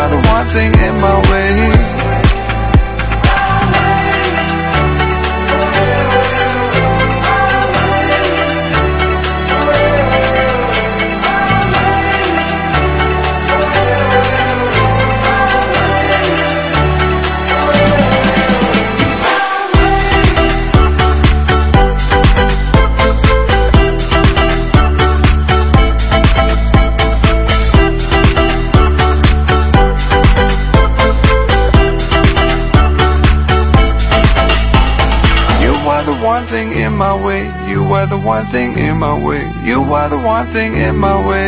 are the one thing in my way. One thing in my way, you are the one thing in my way, you are the one thing in my way.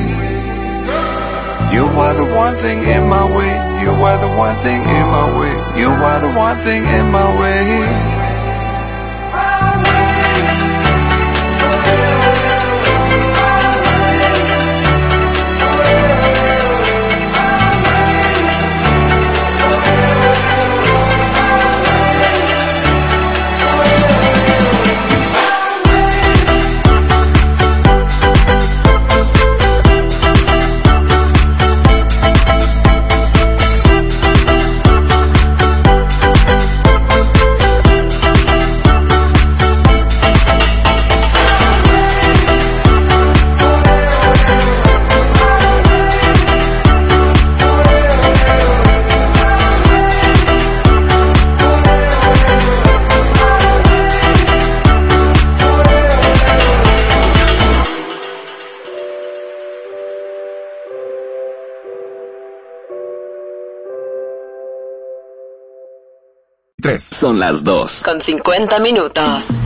You are the one thing in my way, you are the one thing in my way, you are the one thing in my way. Son las 2:50 minutos.